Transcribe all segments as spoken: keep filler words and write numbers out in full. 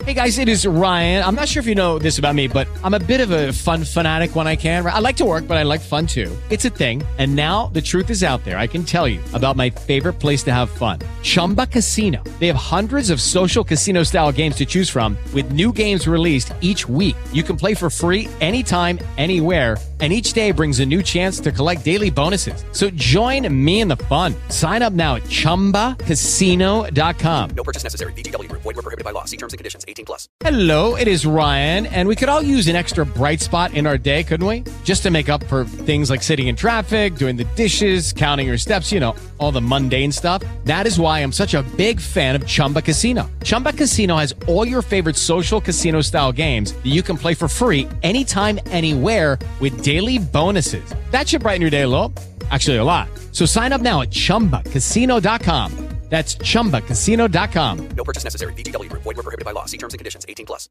Hey guys, it is Ryan. I'm not sure if you know this about me, but I'm a bit of a fun fanatic when I can. I like to work, but I like fun too. It's a thing. And now the truth is out there. I can tell you about my favorite place to have fun. Chumba Casino. They have hundreds of social casino style games to choose from with new games released each week. You can play for free anytime, anywhere. And each day brings a new chance to collect daily bonuses. So join me in the fun. Sign up now at chumba casino dot com. No purchase necessary. V G W Group. Void where prohibited by law. See terms and conditions. eighteen plus. Hello, it is Ryan, and we could all use an extra bright spot in our day, couldn't we? Just to make up for things like sitting in traffic, doing the dishes, counting your steps, you know, all the mundane stuff. That is why I'm such a big fan of Chumba Casino. Chumba Casino has all your favorite social casino-style games that you can play for free anytime, anywhere with daily bonuses. That should brighten your day a little. Actually, a lot. So sign up now at chumba casino dot com. That's chumba casino dot com. No purchase necessary. V G W Group. Void where prohibited by law. See terms and conditions. eighteen plus.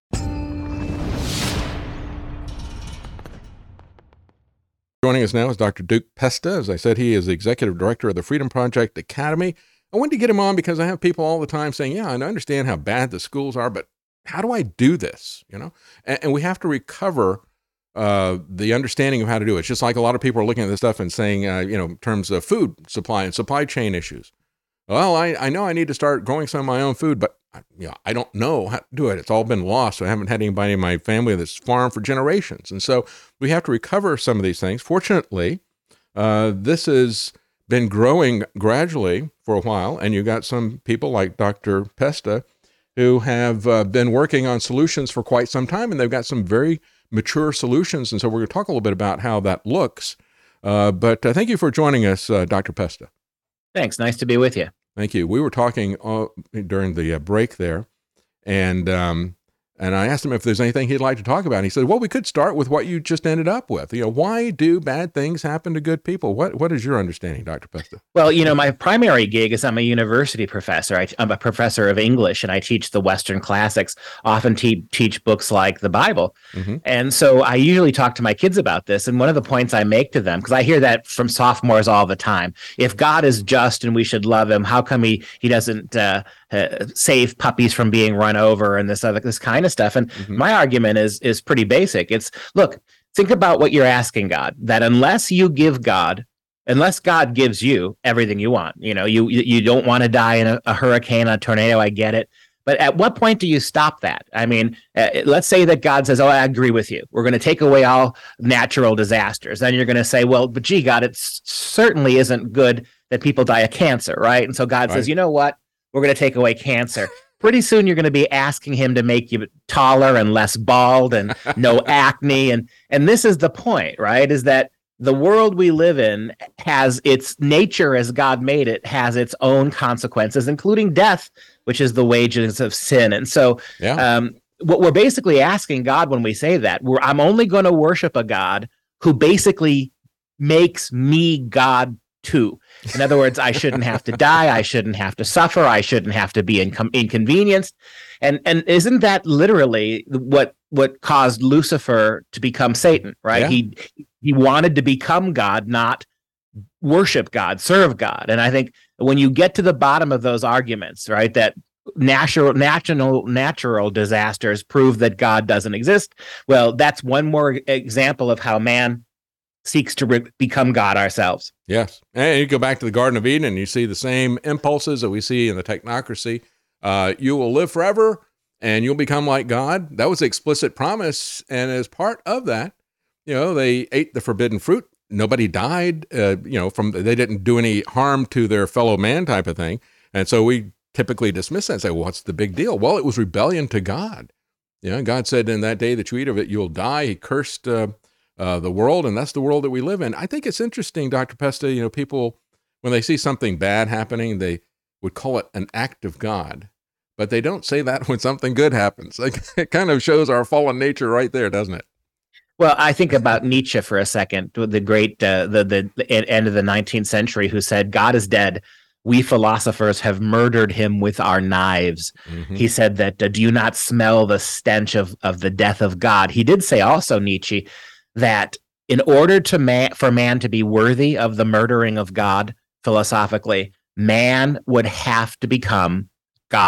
Joining us now is Doctor Duke Pesta. As I said, he is the executive director of the Freedom Project Academy. I wanted to get him on because I have people all the time saying, yeah, I understand how bad the schools are, but how do I do this? You know, and, and we have to recover uh, the understanding of how to do it. It's just like a lot of people are looking at this stuff and saying, uh, you know, in terms of food supply and supply chain issues. Well, I, I know I need to start growing some of my own food, but you know, I don't know how to do it. It's all been lost. So I haven't had anybody in my family that's farmed for generations. And so we have to recover some of these things. Fortunately, uh, this has been growing gradually for a while. And you've got some people like Doctor Pesta who have uh, been working on solutions for quite some time, and they've got some very mature solutions. And so we're going to talk a little bit about how that looks. Uh, but uh, thank you for joining us, uh, Doctor Pesta. Thanks. Nice to be with you. Thank you. We were talking uh, during the uh, break there, and um, and I asked him if there's anything he'd like to talk about. And he said, well, we could start with what you just ended up with. You know, why do bad things happen to good people? What What is your understanding, Doctor Pesta? Well, you know, my primary gig is I'm a university professor. I, I'm a professor of English, and I teach the Western classics, often te- teach books like the Bible. Mm-hmm. And so I usually talk to my kids about this. And one of the points I make to them, because I hear that from sophomores all the time, if God is just and we should love him, how come he, he doesn't uh, uh, save puppies from being run over and this other, this kind of stuff? And mm-hmm. my argument is is pretty basic. It's, look, think about what you're asking God, that unless you give God Unless God gives you everything you want, you know, you you don't want to die in a, a hurricane, a tornado, I get it. But at what point do you stop that? I mean, uh, let's say that God says, oh, I agree with you. We're going to take away all natural disasters. Then you're going to say, well, but gee, God, it certainly isn't good that people die of cancer, right? And so God right. says, you know what? We're going to take away cancer. Pretty soon you're going to be asking him to make you taller and less bald and no acne. And, and this is the point, right? Is that the world we live in has its nature as God made it, has its own consequences, including death, which is the wages of sin. And so yeah. um, what we're basically asking God when we say that, we're, I'm only going to worship a God who basically makes me God too. In other words, I shouldn't have to die. I shouldn't have to suffer. I shouldn't have to be incom- inconvenienced. And and isn't that literally what what caused Lucifer to become Satan, right? Yeah. He he wanted to become God, not worship God, serve God. And I think when you get to the bottom of those arguments, right, that natural natural natural disasters prove that God doesn't exist, well, that's one more example of how man seeks to re- become God ourselves. Yes. And you go back to the Garden of Eden and you see the same impulses that we see in the technocracy. Uh, you will live forever and you'll become like God. That was the explicit promise. And as part of that, you know, they ate the forbidden fruit. Nobody died, uh, you know, from, they didn't do any harm to their fellow man type of thing. And so we typically dismiss that and say, well, what's the big deal? Well, it was rebellion to God. You know, God said in that day that you eat of it, you'll die. He cursed uh, uh, the world, and that's the world that we live in. I think it's interesting, Doctor Pesta, you know, people, when they see something bad happening, they would call it an act of God, but they don't say that when something good happens. Like, it kind of shows our fallen nature right there, doesn't it? Well, I think about Nietzsche for a second, the great, uh, the, the the end of the nineteenth century, who said, God is dead. We philosophers have murdered him with our knives. Mm-hmm. He said that, uh, do you not smell the stench of, of the death of God? He did say also, Nietzsche, that in order to man, for man to be worthy of the murdering of God, philosophically, man would have to become God.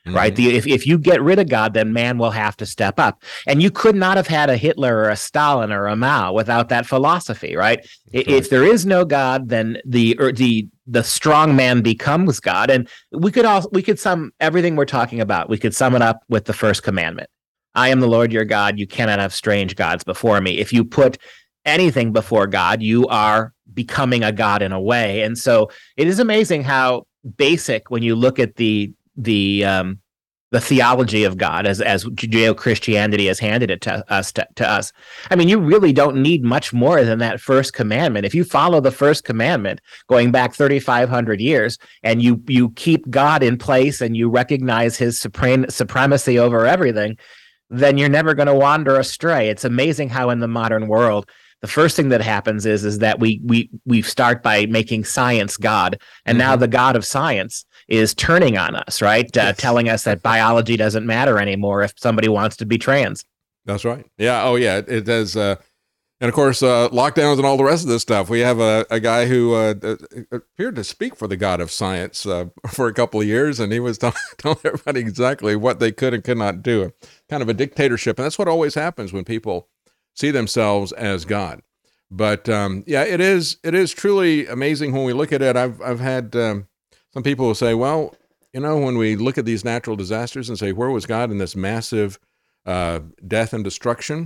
Mm-hmm. Right. The, if, if you get rid of God, then man will have to step up. And you could not have had a Hitler or a Stalin or a Mao without that philosophy. Right. If, right. if there is no God, then the or the the strong man becomes God. And we could all we could sum everything we're talking about. We could sum it up with the first commandment. I am the Lord your God. You cannot have strange gods before me. If you put anything before God, you are becoming a God in a way. And so it is amazing how basic, when you look at the the um, the theology of God as as Judeo-Christianity has handed it to us to, to us. I mean, you really don't need much more than that first commandment. If you follow the first commandment going back thirty-five hundred years, and you you keep God in place and you recognize his supreme supremacy over everything, then you're never going to wander astray. It's amazing how in the modern world, the first thing that happens is, is that we we we start by making science God, and mm-hmm. now the God of science is turning on us, right? Yes. Uh, telling us that biology doesn't matter anymore if somebody wants to be trans. That's right. Yeah. Oh, yeah. It, it does. Uh, and of course, uh, lockdowns and all the rest of this stuff. We have a, a guy who uh, appeared to speak for the God of science uh, for a couple of years, and he was telling, telling everybody exactly what they could and could not do. Kind of a dictatorship, and that's what always happens when people see themselves as God. But um, yeah, it is it is truly amazing when we look at it. I've I've had um, some people will say, well, you know, when we look at these natural disasters and say, where was God in this massive uh, death and destruction?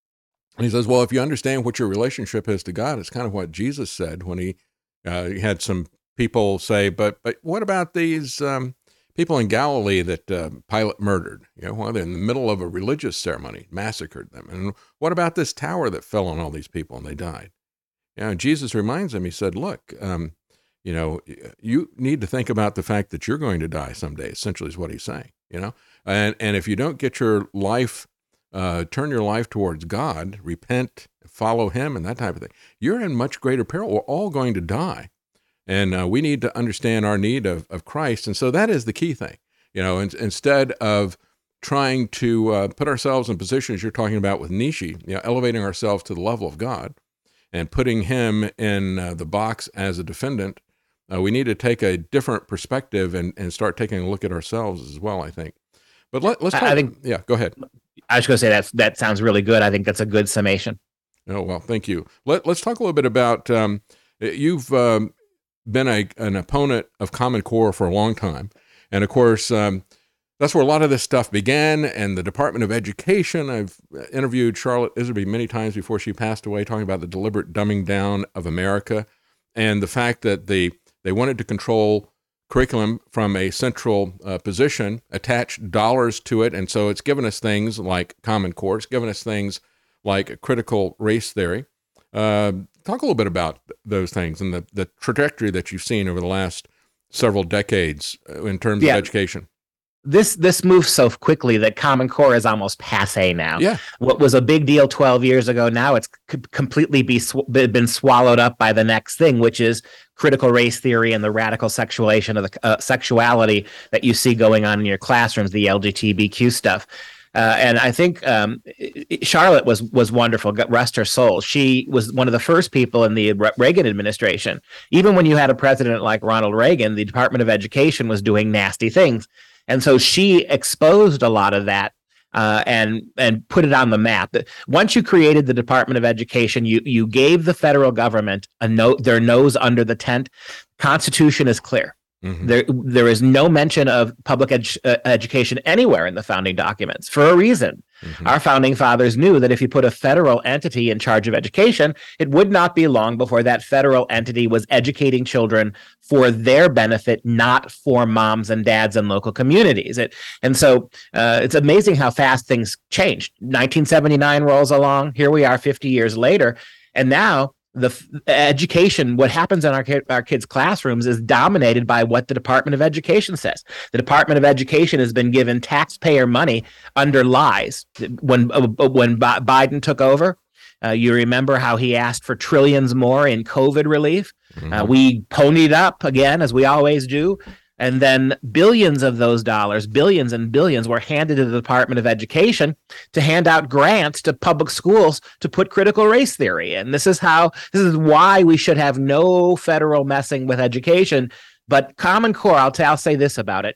And he says, well, if you understand what your relationship is to God, it's kind of what Jesus said when he, uh, he had some people say, but but what about these um, people in Galilee that uh, Pilate murdered? You know, well, they're in the middle of a religious ceremony, massacred them. And what about this tower that fell on all these people and they died? You know, and Jesus reminds them, he said, look, um, you know, you need to think about the fact that you're going to die someday, essentially is what he's saying, you know? And and if you don't get your life, uh, turn your life towards God, repent, follow him and that type of thing, you're in much greater peril. We're all going to die. And uh, we need to understand our need of, of Christ. And so that is the key thing, you know, in, instead of trying to uh, put ourselves in positions you're talking about with Nietzsche, you know, elevating ourselves to the level of God and putting him in uh, the box as a defendant, Uh, we need to take a different perspective and, and start taking a look at ourselves as well, I think. But let, let's talk. I think, yeah, go ahead. I was going to say that that sounds really good. I think that's a good summation. Oh, well, thank you. Let, let's talk a little bit about, um, you've um, been a, an opponent of Common Core for a long time. And of course, um, that's where a lot of this stuff began. And the Department of Education, I've interviewed Charlotte Iserby many times before she passed away, talking about the deliberate dumbing down of America and the fact that the They wanted to control curriculum from a central uh, position, attach dollars to it, and so it's given us things like Common Core, it's given us things like critical race theory. Uh, talk a little bit about those things and the, the trajectory that you've seen over the last several decades in terms yeah. of education. This this moves so quickly that Common Core is almost passé now. Yeah. What was a big deal twelve years ago, now it's c- completely be sw- been swallowed up by the next thing, which is critical race theory and the radical sexualization of the uh, sexuality that you see going on in your classrooms, the L G B T Q stuff. Uh, and I think um, Charlotte was was wonderful, rest her soul. She was one of the first people in the Reagan administration. Even when you had a president like Ronald Reagan, the Department of Education was doing nasty things. And so she exposed a lot of that uh, and and put it on the map. Once you created the Department of Education, you you gave the federal government a note, their nose under the tent. Constitution is clear. Mm-hmm. There there is no mention of public ed- uh, education anywhere in the founding documents for a reason. Mm-hmm. Our founding fathers knew that if you put a federal entity in charge of education, it would not be long before that federal entity was educating children for their benefit, not for moms and dads and local communities. It, and so uh, it's amazing how fast things changed. nineteen seventy-nine rolls along. Here we are fifty years later. And now the f- education, what happens in our, ki- our kids' classrooms is dominated by what the Department of Education says. The Department of Education has been given taxpayer money under lies. When uh, when B- Biden took over, uh, you remember how he asked for trillions more in COVID relief. Mm-hmm. Uh, we ponied up again, as we always do. And then billions of those dollars, billions and billions, were handed to the Department of Education to hand out grants to public schools to put critical race theory in. This is how, this is why we should have no federal messing with education. But Common Core, I'll, t- I'll say this about it.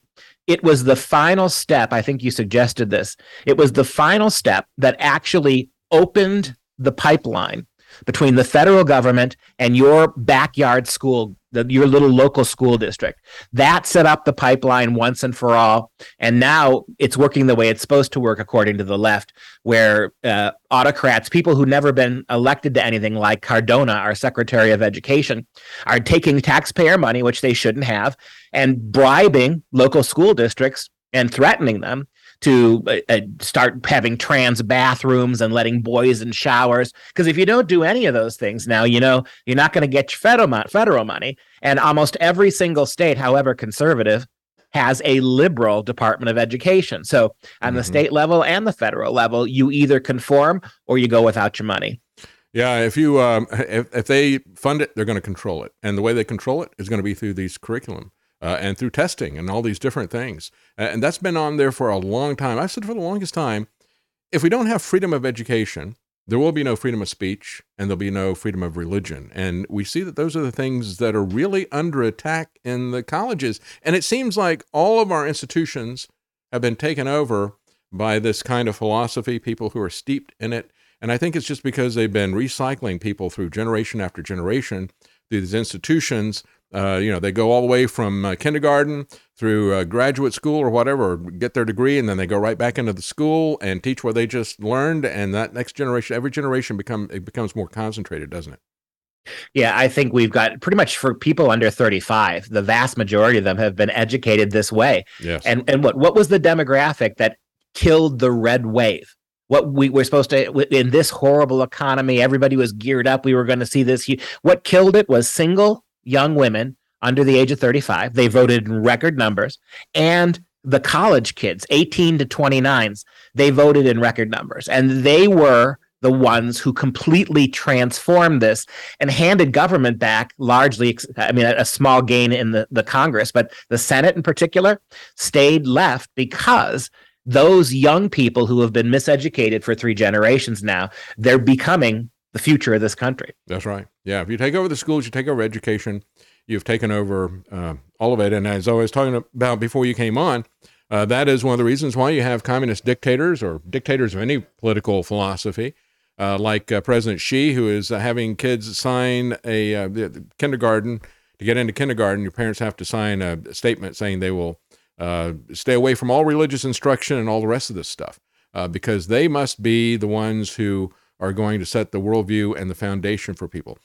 it was the final step. I think you suggested this. It was the final step that actually opened the pipeline between the federal government and your backyard school, the, your little local school district. That set up the pipeline once and for all. And now it's working the way it's supposed to work, according to the left, where uh, autocrats, people who've never been elected to anything, like Cardona, our Secretary of Education, are taking taxpayer money, which they shouldn't have, and bribing local school districts and threatening them to uh, start having trans bathrooms and letting boys in showers. Because if you don't do any of those things now, you know, you're not going to get your federal, mo- federal money. And almost every single state, however conservative, has a liberal Department of Education. So on mm-hmm. the state level and the federal level, you either conform or you go without your money. Yeah, if you um, if, if they fund it, they're going to control it. And the way they control it is going to be through these curriculum. Uh, and through testing and all these different things. Uh, and that's been on there for a long time. I've said for the longest time, if we don't have freedom of education, there will be no freedom of speech and there'll be no freedom of religion. And we see that those are the things that are really under attack in the colleges. And it seems like all of our institutions have been taken over by this kind of philosophy, people who are steeped in it. And I think it's just because they've been recycling people through generation after generation through these institutions. Uh, you know, they go all the way from uh, kindergarten through uh, graduate school or whatever, get their degree, and then they go right back into the school and teach what they just learned. And that next generation, every generation become it becomes more concentrated, doesn't it? Yeah, I think we've got pretty much for people under thirty-five, the vast majority of them have been educated this way. Yes. And and what what was the demographic that killed the red wave? What we were supposed to, in this horrible economy, everybody was geared up. We were going to see this. What killed it was single young women under the age of thirty-five. They voted in record numbers. And the college kids, eighteen to twenty-nines, they voted in record numbers. And they were the ones who completely transformed this and handed government back largely, I mean, a small gain in the, the Congress, but the Senate in particular stayed left because those young people who have been miseducated for three generations now, they're becoming the future of this country. That's right. Yeah. If you take over the schools, you take over education, you've taken over uh, all of it. And as I was talking about before you came on, uh, that is one of the reasons why you have communist dictators or dictators of any political philosophy, uh, like uh, President Xi, who is uh, having kids sign a uh, the kindergarten. To get into kindergarten, your parents have to sign a statement saying they will uh, stay away from all religious instruction and all the rest of this stuff, uh, because they must be the ones who are going to set the worldview and the foundation for people.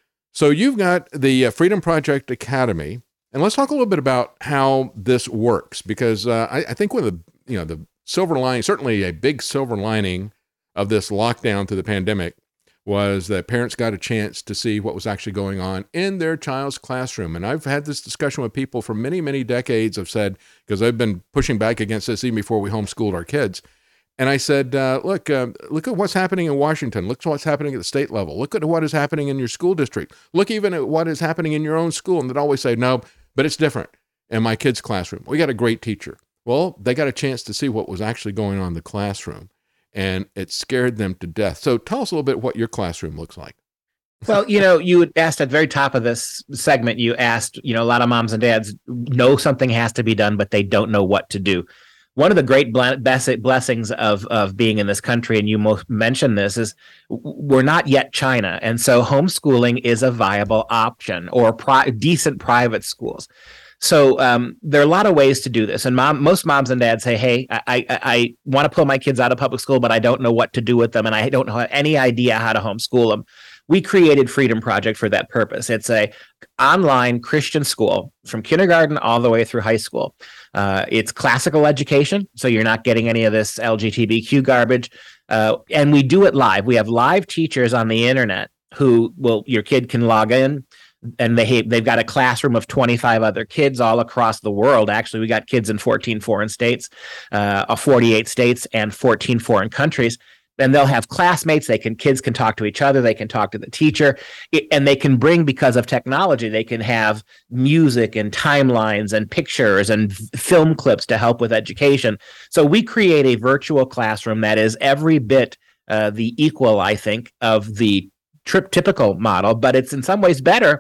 So you've got the uh, Freedom Project Academy, and let's talk a little bit about how this works, because uh, I, I think one of the, you know, the silver lining, certainly a big silver lining of this lockdown through the pandemic, was that parents got a chance to see what was actually going on in their child's classroom. And I've had this discussion with people for many, many decades. I've said, because I've been pushing back against this even before we homeschooled our kids. And I said, uh, look, uh, look at what's happening in Washington. Look at what's happening at the state level. Look at what is happening in your school district. Look even at what is happening in your own school. And they'd always say, no, but it's different in my kid's classroom. We got a great teacher. Well, they got a chance to see what was actually going on in the classroom, and it scared them to death. So tell us a little bit what your classroom looks like. Well, you know, you asked at the very top of this segment, you asked, you know, a lot of moms and dads know something has to be done, but they don't know what to do. One of the great blessings of, of being in this country, and you most mentioned this, is we're not yet China. And so homeschooling is a viable option, or pri- decent private schools. So um, there are a lot of ways to do this. And mom, most moms and dads say, hey, I, I, I want to pull my kids out of public school, but I don't know what to do with them. And I don't know any idea how to homeschool them. We created Freedom Project for that purpose. It's a online Christian school from kindergarten all the way through high school. Uh, it's classical education, so you're not getting any of this L G B T Q garbage. Uh, and we do it live. We have live teachers on the internet who will, your kid can log in, and they, they've got a classroom of twenty-five other kids all across the world. Actually, we got kids in fourteen foreign states, uh, forty-eight states, and fourteen foreign countries. And they'll have classmates. They can, kids can talk to each other. They can talk to the teacher, and they can bring, because of technology, they can have music and timelines and pictures and film clips to help with education. So we create a virtual classroom that is every bit uh, the equal, I think, of the trip typical model, but it's in some ways better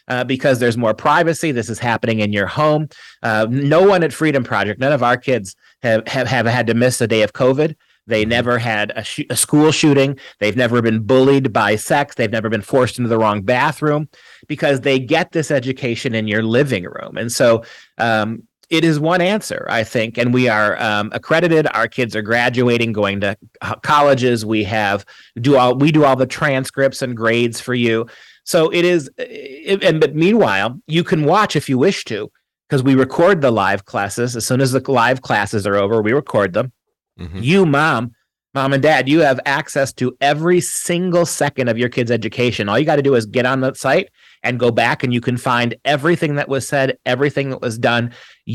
uh, because there's more privacy. This is happening in your home. Uh, no one at Freedom Project, none of our kids have, have, have had to miss a day of COVID. They never had a, sh- a school shooting. They've never been bullied by sex. They've never been forced into the wrong bathroom, because they get this education in your living room. And so um, it is one answer, I think. And we are um, accredited. Our kids are graduating, going to colleges. We have do all we do all the transcripts and grades for you. So it is. It, and but meanwhile, you can watch if you wish to, because we record the live classes. As soon as the live classes are over, we record them. Mm-hmm. You, mom, mom and dad, you have access to every single second of your kid's education. All you got to do is get on the site and go back, and you can find everything that was said, everything that was done.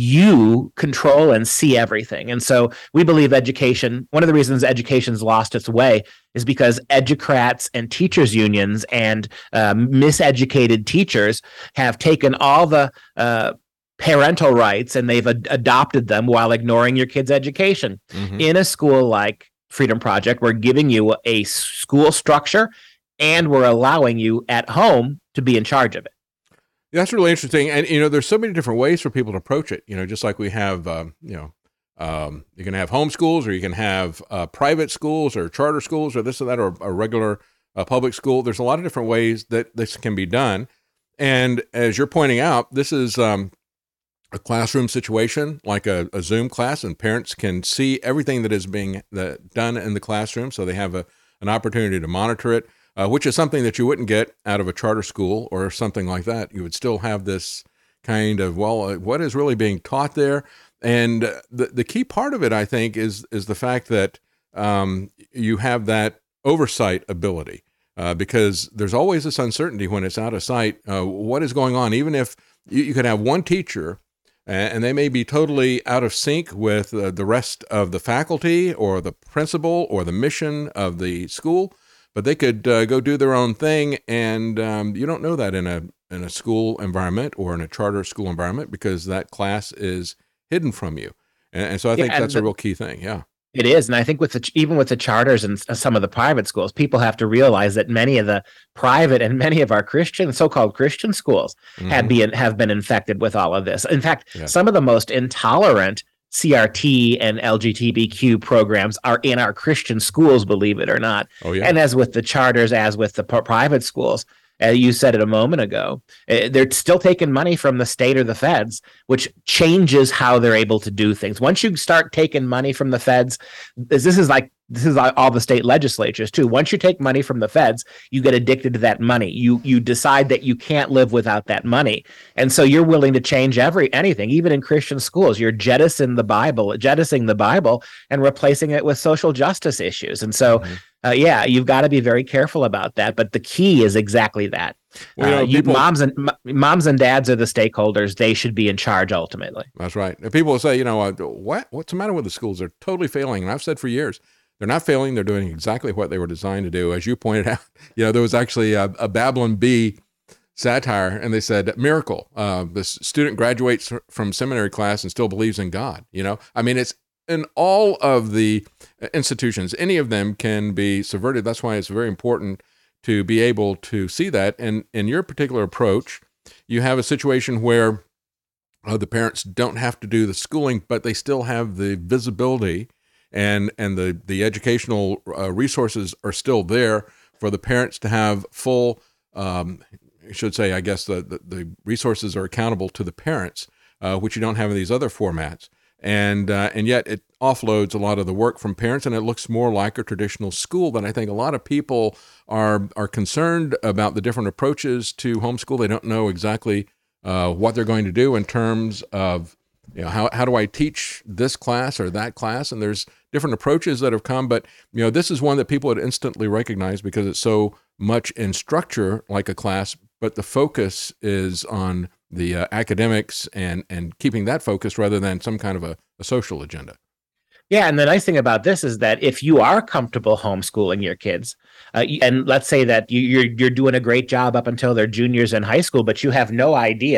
You control and see everything. And so we believe education, one of the reasons education's lost its way is because educrats and teachers unions and uh, miseducated teachers have taken all the uh, parental rights and they've ad- adopted them while ignoring your kid's education. Mm-hmm. In a school like Freedom Project, we're giving you a school structure and we're allowing you at home to be in charge of it. That's really interesting. And, you know, there's so many different ways for people to approach it, you know, just like we have, um, you know, um, you can have homeschools, or you can have uh, private schools or charter schools or this or that, or a regular uh, public school. There's a lot of different ways that this can be done. And as you're pointing out, this is, um, a classroom situation like a, a Zoom class, and parents can see everything that is being the, done in the classroom. So they have a, an opportunity to monitor it, uh, which is something that you wouldn't get out of a charter school or something like that. You would still have this kind of, well, uh, what is really being taught there? And uh, the, the key part of it, I think, is, is the fact that um, you have that oversight ability, uh, because there's always this uncertainty when it's out of sight. Uh, what is going on? Even if you, you could have one teacher and they may be totally out of sync with uh, the rest of the faculty or the principal or the mission of the school, but they could uh, go do their own thing, and um, you don't know that in a in a school environment or in a charter school environment, because that class is hidden from you. And, and so I think yeah, that's the, a real key thing. Yeah. It is. And I think with the, even with the charters and some of the private schools, people have to realize that many of the private and many of our Christian, so-called Christian schools mm-hmm. have been, have been infected with all of this. In fact, yeah. some of the most intolerant C R T and L G B T Q programs are in our Christian schools, believe it or not. Oh, yeah. And as with the charters, as with the p- private schools, Uh, you said it a moment ago, uh, they're still taking money from the state or the feds, which changes how they're able to do things. Once you start taking money from the feds, this, this is like this is all the state legislatures too. Once you take money from the feds, you get addicted to that money. You you decide that you can't live without that money, and so you're willing to change every anything, even in Christian schools. You're jettisoning the Bible, jettisoning the Bible, and replacing it with social justice issues. And so. Mm-hmm. Uh, yeah, you've got to be very careful about that. But the key is exactly that. Well, you know, uh, you, people, moms and m- moms and dads are the stakeholders. They should be in charge ultimately. That's right. And people will say, you know, uh, what what's the matter with the schools? They're totally failing. And I've said for years, they're not failing. They're doing exactly what they were designed to do. As you pointed out, you know, there was actually a, a Babylon Bee satire, and they said, miracle. Uh, this student graduates from seminary class and still believes in God. You know, I mean, it's in all of the institutions, any of them can be subverted. That's why it's very important to be able to see that. And in your particular approach, you have a situation where uh, the parents don't have to do the schooling, but they still have the visibility and and the, the educational uh, resources are still there for the parents to have full, um, I should say, I guess the, the, the resources are accountable to the parents, uh, which you don't have in these other formats. And uh, and yet it offloads a lot of the work from parents, and it looks more like a traditional school. But I think a lot of people are are concerned about the different approaches to homeschool. They don't know exactly uh, what they're going to do in terms of, you know, how how do I teach this class or that class? And there's different approaches that have come, but you know, this is one that people would instantly recognize because it's so much in structure like a class, but the focus is on the uh, academics and and keeping that focused rather than some kind of a, a social agenda. Yeah, and the nice thing about this is that if you are comfortable homeschooling your kids, uh, and let's say that you, you're you're doing a great job up until they're juniors in high school, but you have no idea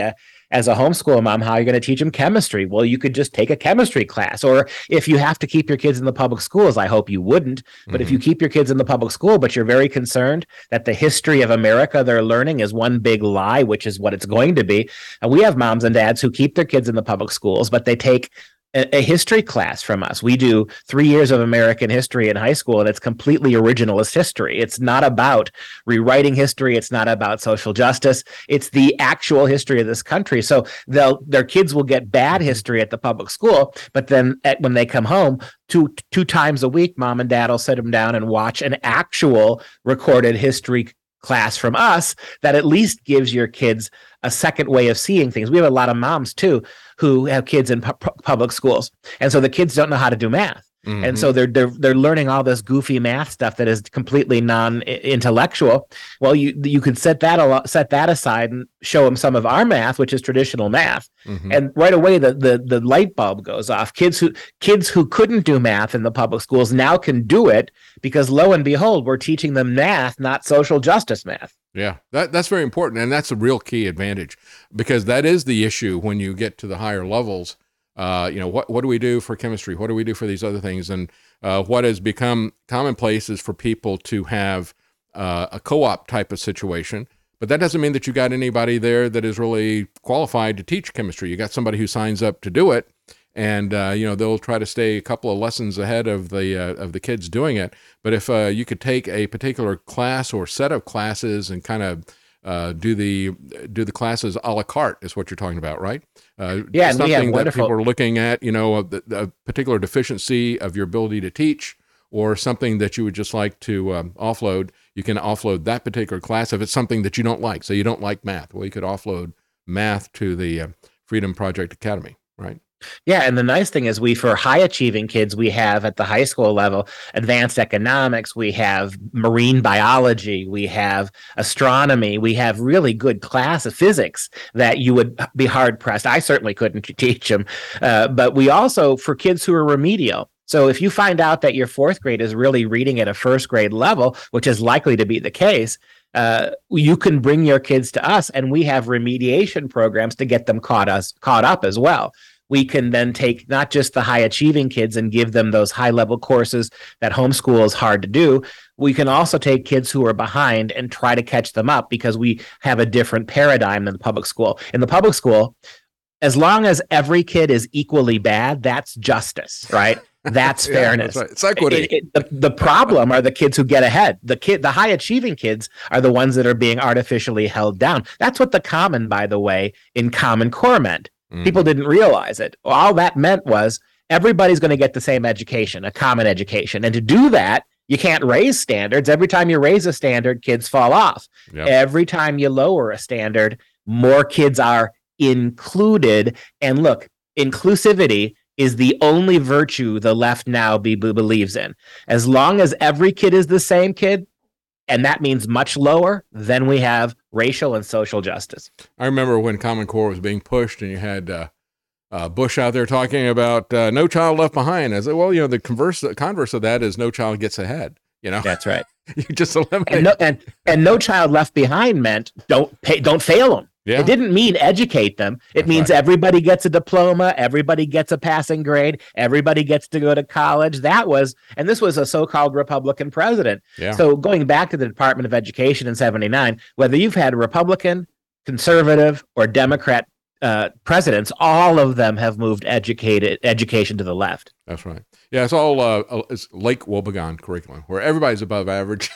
as a homeschool mom, how are you going to teach them chemistry? Well, you could just take a chemistry class. Or if you have to keep your kids in the public schools, I hope you wouldn't. But mm-hmm. if you keep your kids in the public school, but you're very concerned that the history of America they're learning is one big lie, which is what it's going to be. And we have moms and dads who keep their kids in the public schools, but they take a history class from us. We do three years of American history in high school, and it's completely originalist history. It's not about rewriting history. It's not about social justice. It's the actual history of this country. So they'll their kids will get bad history at the public school, but then at, when they come home, two two times a week, mom and dad will sit them down and watch an actual recorded history class from us that at least gives your kids a second way of seeing things. We have a lot of moms too who have kids in pu- public schools, and so the kids don't know how to do math. Mm-hmm. And so they're they're they're learning all this goofy math stuff that is completely non-intellectual. Well, you you could set that a set that aside and show them some of our math, which is traditional math, mm-hmm. and right away the, the the light bulb goes off. Kids who kids who couldn't do math in the public schools now can do it because lo and behold, we're teaching them math, not social justice math. Yeah, that that's very important, and that's a real key advantage because that is the issue when you get to the higher levels. Uh, you know, what, what do we do for chemistry? What do we do for these other things? And uh, what has become commonplace is for people to have uh, a co-op type of situation. But that doesn't mean that you got anybody there that is really qualified to teach chemistry. You got somebody who signs up to do it, and uh, you know they'll try to stay a couple of lessons ahead of the uh, of the kids doing it. But if uh, you could take a particular class or set of classes and kind of Uh, do the do the classes a la carte is what you're talking about, right? Uh, yeah, something and we have that wonderful... people are looking at, you know, a, a particular deficiency of your ability to teach, or something that you would just like to um, offload. You can offload that particular class if it's something that you don't like. So you don't like math. Well, you could offload math to the uh, Freedom Project Academy, right? Yeah, and the nice thing is we, for high achieving kids, we have at the high school level, advanced economics, we have marine biology, we have astronomy, we have really good class of physics that you would be hard pressed. I certainly couldn't teach them, uh, but we also, for kids who are remedial. So if you find out that your fourth grade is really reading at a first grade level, which is likely to be the case, uh, you can bring your kids to us, and we have remediation programs to get them caught us caught up as well. We can then take not just the high achieving kids and give them those high level courses that homeschool is hard to do. We can also take kids who are behind and try to catch them up because we have a different paradigm than the public school. In the public school, as long as every kid is equally bad, that's justice, right? That's fairness. Yeah, that's right. It's equity. It, it, the, the problem are the kids who get ahead. The kid, the high achieving kids are the ones that are being artificially held down. That's what the common, by the way, in Common Core meant. Mm. People didn't realize it. All that meant was everybody's going to get the same education, a common education. And to do that, you can't raise standards. Every time you raise a standard, kids fall off. Yep. Every time you lower a standard, more kids are included. And look, inclusivity is the only virtue the left now be, believes in. As long as every kid is the same kid, and that means much lower, then we have racial and social justice. I remember when Common Core was being pushed and you had uh, uh, Bush out there talking about uh, no child left behind. I said, well, you know, the converse, the converse of that is no child gets ahead. You know, that's right. You just eliminate. And no, and, and no child left behind meant don't pay, don't fail them. Yeah. It didn't mean educate them. It That's means right. everybody gets a diploma, everybody gets a passing grade, everybody gets to go to college. That was, and this was a so-called Republican president. Yeah. So going back to the Department of Education in seventy-nine, whether you've had a Republican, conservative, or Democrat uh, presidents, all of them have moved educated education to the left. That's right. Yeah, it's all uh, it's Lake Wobegon curriculum where everybody's above average.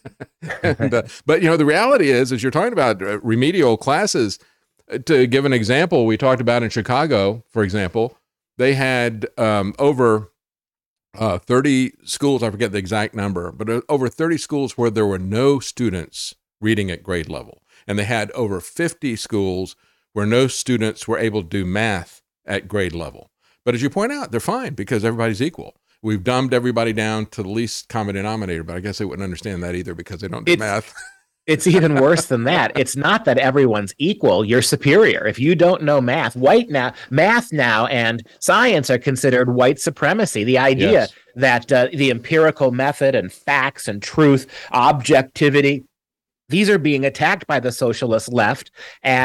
and, uh, but you know, the reality is, as you're talking about uh, remedial classes, uh, to give an example, we talked about in Chicago, for example, they had um, over uh, thirty schools. I forget the exact number, but uh, over thirty schools where there were no students reading at grade level, and they had over fifty schools where no students were able to do math at grade level. But as you point out, they're fine because everybody's equal. We've dumbed everybody down to the least common denominator, but I guess they wouldn't understand that either because they don't do it's, math. It's even worse than that. It's not that everyone's equal. You're superior. If you don't know math, white now, math now and science are considered white supremacy. The idea yes. that uh, the empirical method and facts and truth, objectivity, these are being attacked by the socialist left as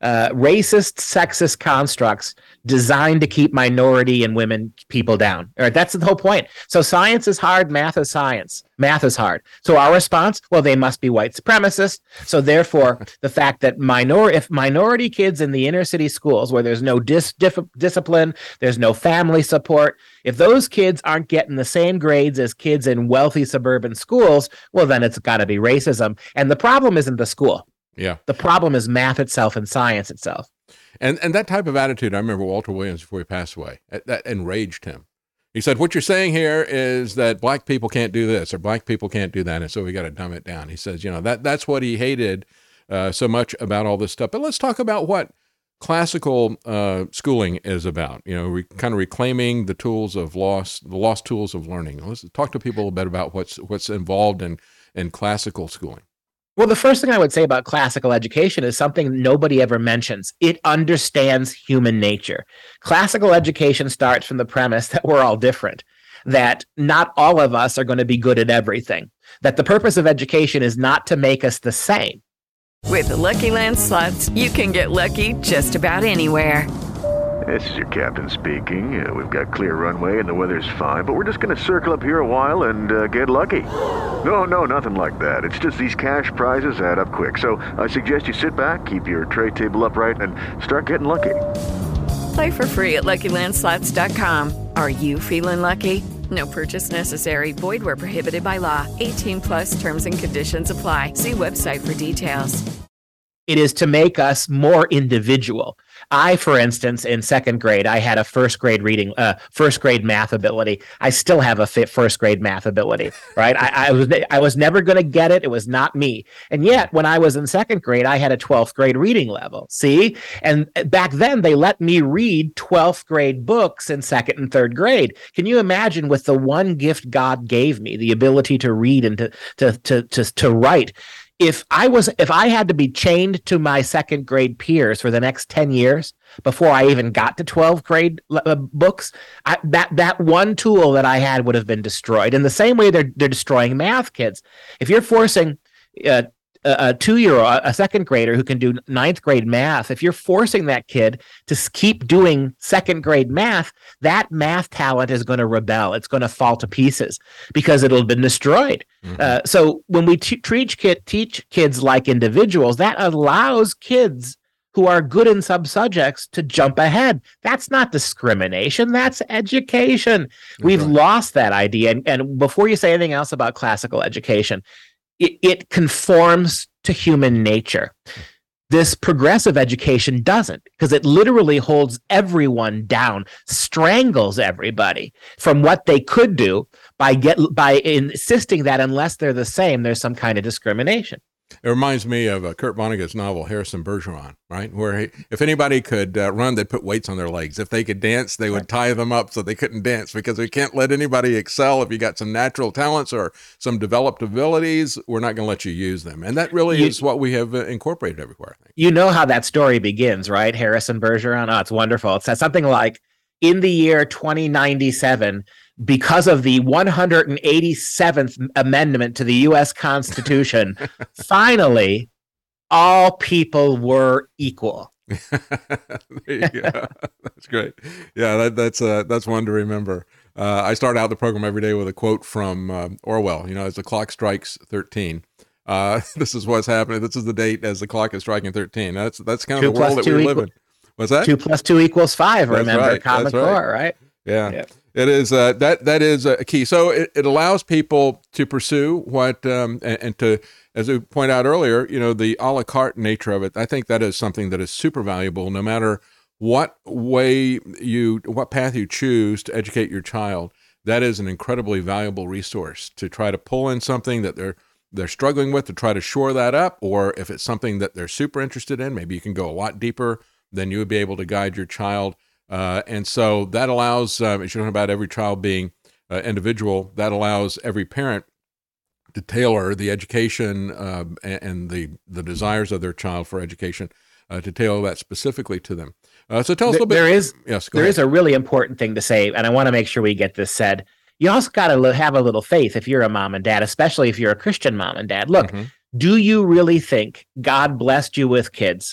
uh, racist, sexist constructs designed to keep minority and women people down. All right, that's the whole point. So science is hard, math is science. Math is hard. So our response, well, they must be white supremacists. So therefore, the fact that minor if minority kids in the inner city schools where there's no dis- dif- discipline, there's no family support, if those kids aren't getting the same grades as kids in wealthy suburban schools, well, then it's got to be racism. And the problem isn't the school. Yeah. The problem is math itself and science itself. And and that type of attitude, I remember Walter Williams before he passed away, that enraged him. He said, what you're saying here is that black people can't do this or black people can't do that, and so we got to dumb it down. He says, you know, that that's what he hated uh, so much about all this stuff. But let's talk about what classical uh, schooling is about, you know, re- kind of reclaiming the tools of lost, the lost tools of learning. Let's talk to people a bit about what's what's involved in, in classical schooling. Well, the first thing I would say about classical education is something nobody ever mentions. It understands human nature. Classical education starts from the premise that we're all different, that not all of us are going to be good at everything, that the purpose of education is not to make us the same. With the Lucky Land Slots, you can get lucky just about anywhere. This is your captain speaking. Uh, we've got clear runway and the weather's fine, but we're just going to circle up here a while and uh, get lucky. No, no, nothing like that. It's just these cash prizes add up quick. So I suggest you sit back, keep your tray table upright, and start getting lucky. Play for free at Lucky Land Slots dot com. Are you feeling lucky? No purchase necessary. Void where prohibited by law. eighteen plus terms and conditions apply. See website for details. It is to make us more individual. I, for instance, in second grade, I had a first grade reading, uh, first grade math ability. I still have a fit first grade math ability, right? I, I was I was never going to get it. It was not me. And yet, when I was in second grade, I had a twelfth grade reading level. See? And back then, they let me read twelfth grade books in second and third grade. Can you imagine, with the one gift God gave me, the ability to read and to to to to, to write? If I was, if I had to be chained to my second grade peers for the next ten years before I even got to twelfth grade uh, books, I, that that one tool that I had would have been destroyed. In the same way they're they're destroying math kids. If you're forcing uh, a, a two-year-old, a second grader who can do ninth grade math, if you're forcing that kid to keep doing second grade math, that math talent is going to rebel. It's going to fall to pieces because it'll have been destroyed. Mm-hmm. Uh, so when we t- teach, kid, teach kids like individuals, that allows kids who are good in some subjects to jump ahead. That's not discrimination. That's education. That's We've right. lost that idea. And, and before you say anything else about classical education, it, it conforms to human nature. This progressive education doesn't, because it literally holds everyone down, strangles everybody from what they could do by get by insisting that unless they're the same, there's some kind of discrimination. It reminds me of uh, Kurt Vonnegut's novel, Harrison Bergeron, right? Where he, if anybody could uh, run, they'd put weights on their legs. If they could dance, they would tie them up so they couldn't dance, because we can't let anybody excel. If you got some natural talents or some developed abilities, we're not going to let you use them. And that really you, is what we have uh, incorporated everywhere, I think. You know how that story begins, right? Harrison Bergeron. Oh, it's wonderful. It says something like, in the year twenty ninety-seven, because of the one hundred eighty-seventh Amendment to the U S Constitution, finally, all people were equal. There you go. That's great. Yeah, that, that's uh, that's one to remember. Uh, I start out the program every day with a quote from um, Orwell. You know, as the clock strikes thirteen, uh, this is what's happening. This is the date as the clock is striking thirteen. That's that's kind of two the world that we live in. What's that? Two plus two equals five. That's remember, right. Common Core, right. right? Yeah. yeah. It is uh, that that is a key. So it, it allows people to pursue what um, and, and to, as we point out earlier, you know, the a la carte nature of it. I think that is something that is super valuable, no matter what way you, what path you choose to educate your child. That is an incredibly valuable resource to try to pull in something that they're they're struggling with, to try to shore that up, or if it's something that they're super interested in, maybe you can go a lot deeper than you would be able to guide your child. Uh, and so that allows, um, as you know about every child being uh, individual, that allows every parent to tailor the education uh, and, and the the desires of their child for education, uh, to tailor that specifically to them. Uh, so tell us a little bit. There is, yes, there ahead. is a really important thing to say, and I want to make sure we get this said. You also got to have a little faith if you're a mom and dad, especially if you're a Christian mom and dad. Look, mm-hmm. do you really think God blessed you with kids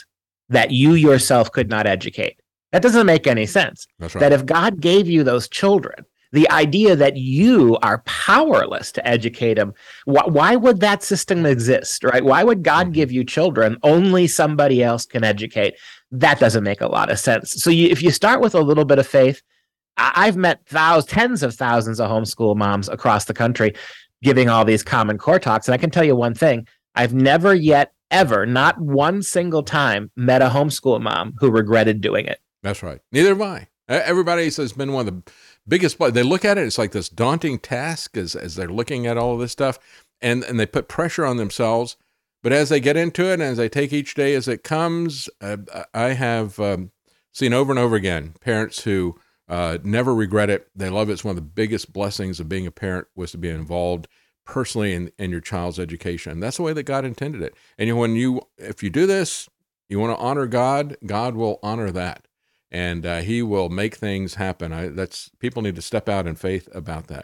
that you yourself could not educate. That doesn't make any sense. That's right. That if God gave you those children, the idea that you are powerless to educate them, wh- why would that system exist, right? Why would God give you children only somebody else can educate? That doesn't make a lot of sense. So you, if you start with a little bit of faith, I- I've met thousands, tens of thousands of homeschool moms across the country giving all these Common Core talks. And I can tell you one thing, I've never yet, ever, not one single time, met a homeschool mom who regretted doing it. That's right. Neither have I. Everybody says it's been one of the biggest, they look at it, it's like this daunting task as, as they're looking at all of this stuff, and, and they put pressure on themselves. But as they get into it and as they take each day as it comes, uh, I have um, seen over and over again parents who uh, never regret it. They love it. It's one of the biggest blessings of being a parent was to be involved personally in, in your child's education. That's the way that God intended it. And you know, when you, if you do this, you want to honor God, God will honor that. And uh, he will make things happen. I, that's people need to step out in faith about that.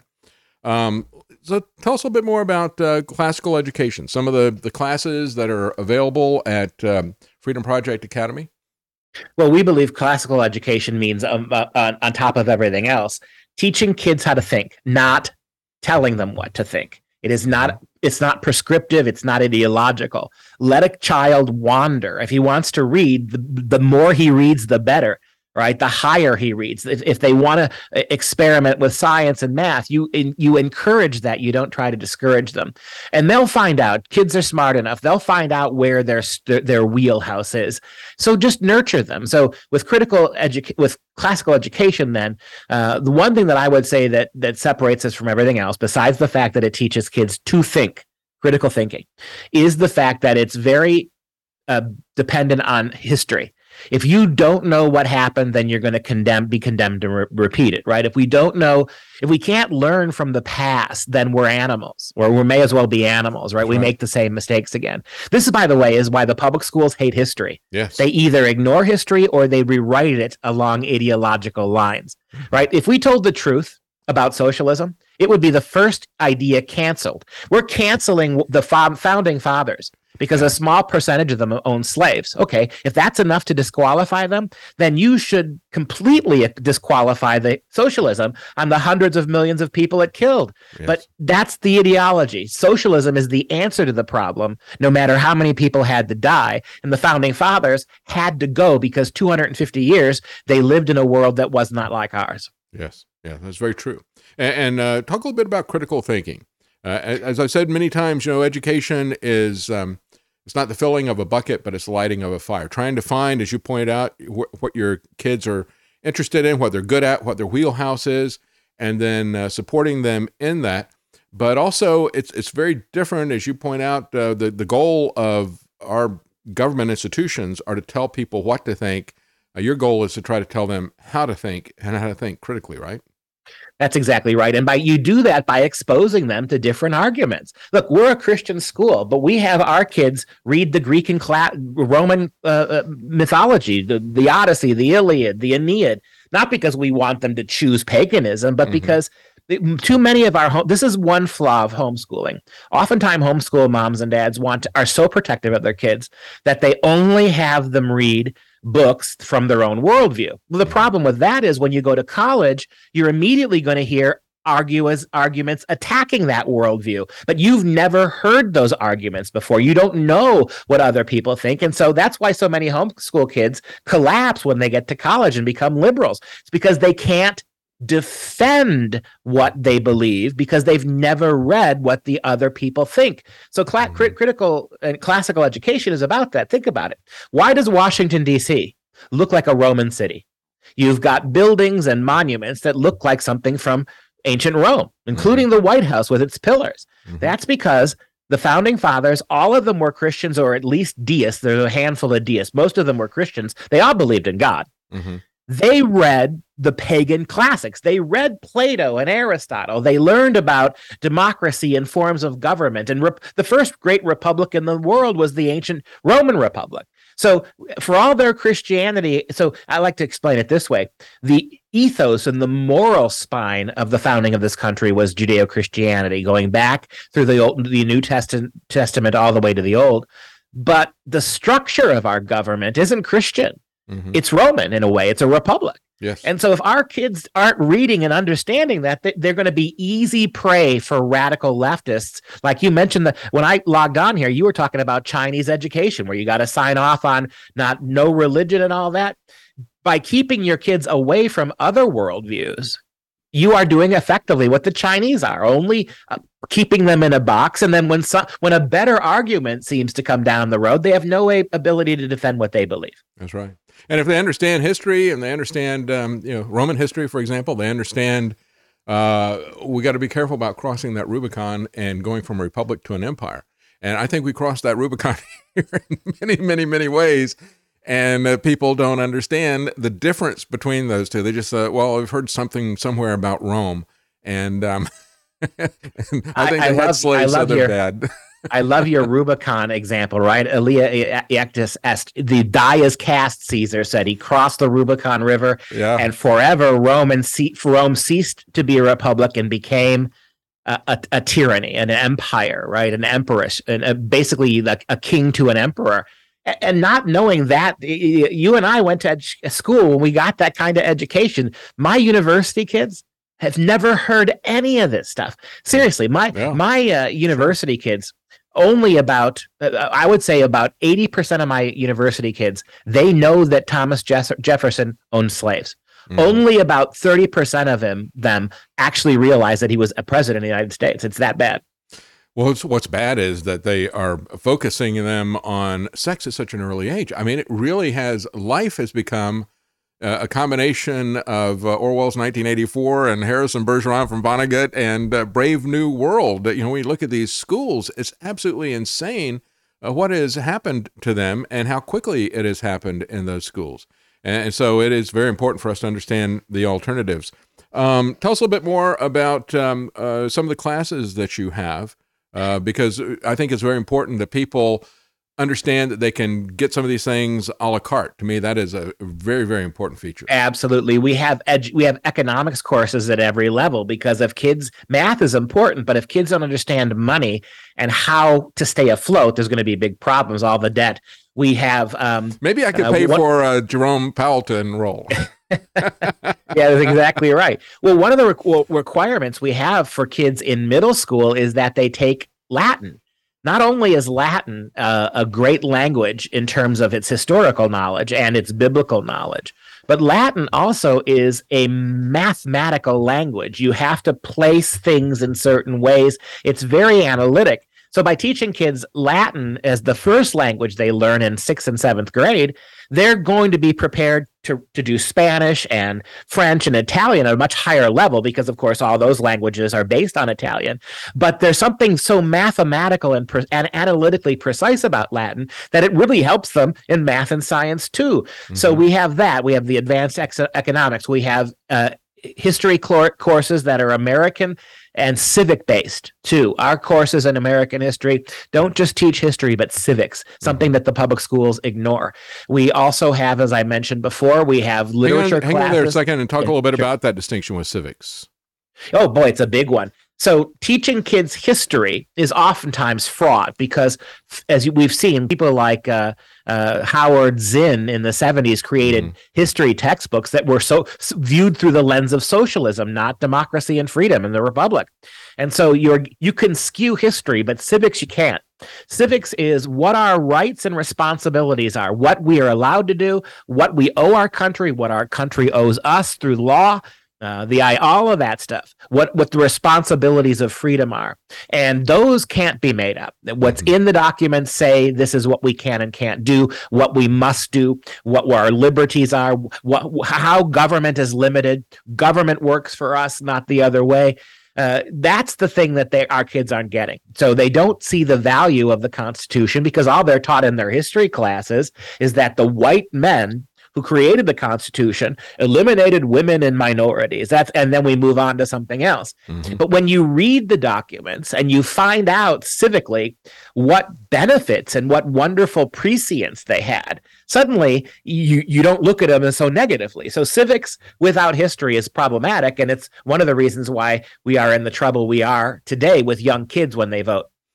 Um, so tell us a little bit more about uh, classical education, some of the, the classes that are available at um, Freedom Project Academy. Well, we believe classical education means um, uh, on, on top of everything else, teaching kids how to think, not telling them what to think. It is not, it's not prescriptive. It's not ideological. Let a child wander. If he wants to read, the, the more he reads, the better. Right, the higher he reads. If, if they want to experiment with science and math, you in, you encourage that. You don't try to discourage them, and they'll find out. Kids are smart enough; they'll find out where their their wheelhouse is. So just nurture them. So with critical edu- with classical education, then uh, the one thing that I would say that that separates us from everything else, besides the fact that it teaches kids to think, critical thinking, is the fact that it's very uh, dependent on history. If you don't know what happened, then you're going to condemn, be condemned to re- repeat it, right? If we don't know, if we can't learn from the past, then we're animals, or we may as well be animals, right? That's we right. make the same mistakes again. This is, by the way, is why the public schools hate history. Yes. They either ignore history or they rewrite it along ideological lines, right? If we told the truth about socialism, it would be the first idea canceled. We're canceling the fa- founding fathers because a small percentage of them own slaves. Okay, if that's enough to disqualify them, then you should completely disqualify the socialism on the hundreds of millions of people it killed. Yes. But that's the ideology. Socialism is the answer to the problem, no matter how many people had to die. And the founding fathers had to go because two hundred fifty years they lived in a world that was not like ours. Yes, yeah, that's very true. And, and uh, talk a little bit about critical thinking. Uh, as I've said many times, you know, education is um, it's not the filling of a bucket, but it's the lighting of a fire. Trying to find, as you pointed out, wh- what your kids are interested in, what they're good at, what their wheelhouse is, and then uh, supporting them in that. But also, it's it's very different, as you point out. Uh, the the goal of our government institutions are to tell people what to think. Uh, your goal is to try to tell them how to think and how to think critically, right? That's exactly right. And by you do that by exposing them to different arguments. Look, we're a Christian school, but we have our kids read the Greek and Cla- Roman uh, mythology, the, the Odyssey, the Iliad, the Aeneid, not because we want them to choose paganism, but mm-hmm. because too many of our home, this is one flaw of homeschooling. Oftentimes homeschool moms and dads want to, are so protective of their kids that they only have them read books from their own worldview. Well, the problem with that is when you go to college, you're immediately going to hear argue as arguments attacking that worldview, but you've never heard those arguments before. You don't know what other people think. And so that's why so many homeschool kids collapse when they get to college and become liberals. It's because they can't defend what they believe because they've never read what the other people think. So cl- crit- critical and classical education is about that. Think about it. Why does Washington, D C look like a Roman city? You've got buildings and monuments that look like something from ancient Rome, including the White House with its pillars. Mm-hmm. That's because the founding fathers, all of them were Christians or at least deists. There's a handful of deists. Most of them were Christians. They all believed in God. Mm-hmm. They read the pagan classics. They read Plato and Aristotle. They learned about democracy and forms of government. And rep- the first great republic in the world was the ancient Roman Republic. So for all their Christianity, so I like to explain it this way. The ethos and the moral spine of the founding of this country was Judeo-Christianity, going back through the Old, the New Testament, Testament all the way to the Old. but the structure of our government isn't Christian. Mm-hmm. It's Roman in a way. It's a republic. Yes. And so if our kids aren't reading and understanding that, they're going to be easy prey for radical leftists. Like you mentioned, that when I logged on here, you were talking about Chinese education, where you got to sign off on not no religion and all that. By keeping your kids away from other worldviews, you are doing effectively what the Chinese are, only uh, keeping them in a box. And then when some, when a better argument seems to come down the road, they have no a- ability to defend what they believe. That's right. And if they understand history and they understand, um, you know, Roman history, for example, they understand uh, we got to be careful about crossing that Rubicon and going from a republic to an empire. And I think we crossed that Rubicon here in many, many, many ways. And uh, people don't understand the difference between those two. They just, uh, well, I've heard something somewhere about Rome. And, um, and I think I, I they had love, slaves, I so love they're your, bad. I love your Rubicon example, right? Elia Iactus est, the die is cast, Caesar said. He crossed the Rubicon River, Yeah. and forever Rome, and ce- Rome ceased to be a republic and became a, a, a tyranny, an empire, right? An empress, and a, basically like a king to an emperor. A- And not knowing that, y- you and I went to ed- school when we got that kind of education. My university kids have never heard any of this stuff. Seriously, my Yeah. my uh, university kids, only about, uh, I would say about eighty percent of my university kids, they know that Thomas Jeff- Jefferson owned slaves. Mm. Only about thirty percent of them, them actually realize that he was a president of the United States. It's that bad. Well, it's, what's bad is that they are focusing them on sex at such an early age. I mean, it really has, life has become uh, a combination of uh, Orwell's nineteen eighty-four and Harrison Bergeron from Vonnegut and uh, Brave New World. You know, when you look at these schools, it's absolutely insane uh, what has happened to them and how quickly it has happened in those schools. And, and so it is very important for us to understand the alternatives. Um, tell us a little bit more about um, uh, some of the classes that you have. Uh, because I think it's very important that people understand that they can get some of these things a la carte. To me, that is a very, very important feature. Absolutely. We have edu- we have economics courses at every level, because if kids, math is important, but if kids don't understand money and how to stay afloat, there's going to be big problems, all the debt. We have... Um, Maybe I could uh, pay what- for uh, Jerome Powell to enroll. Yeah, that's exactly right. Well, one of the re- well, requirements we have for kids in middle school is that they take Latin. Not only is Latin uh, a great language in terms of its historical knowledge and its biblical knowledge, but Latin also is a mathematical language. You have to place things in certain ways. It's very analytic. So by teaching kids Latin as the first language they learn in sixth and seventh grade, they're going to be prepared to, to do Spanish and French and Italian at a much higher level, because, of course, all those languages are based on Italian. But there's something so mathematical and, pre- and analytically precise about Latin that it really helps them in math and science, too. Mm-hmm. So we have that. We have the advanced ex- economics. We have uh, history cl- courses that are American and civic based too. Our courses in American history don't just teach history, but civics, something that the public schools ignore. We also have, as I mentioned before, we have literature hang on, classes. Hang on there a second and talk Yeah, a little bit sure. about that distinction with civics. Oh boy, it's a big one. So teaching kids history is oftentimes fraught because, as we've seen, people like uh, uh, Howard Zinn in the seventies created mm. history textbooks that were so viewed through the lens of socialism, not democracy and freedom and the republic. And so you're you can skew history, but civics you can't. Civics is what our rights and responsibilities are, what we are allowed to do, what we owe our country, what our country owes us through law. Uh, the I, all of that stuff, what, what the responsibilities of freedom are. And those can't be made up. What's in the documents say this is what we can and can't do, what we must do, what our liberties are, what, how government is limited. Government works for us, not the other way. Uh, that's the thing that they, our kids aren't getting. So they don't see the value of the Constitution because all they're taught in their history classes is that the white men who created the Constitution eliminated women and minorities. That's and then we move on to something else. Mm-hmm. But when you read the documents and you find out civically what benefits and what wonderful prescience they had, suddenly you you don't look at them so negatively. So civics without history is problematic, and it's one of the reasons why we are in the trouble we are today with young kids when they vote.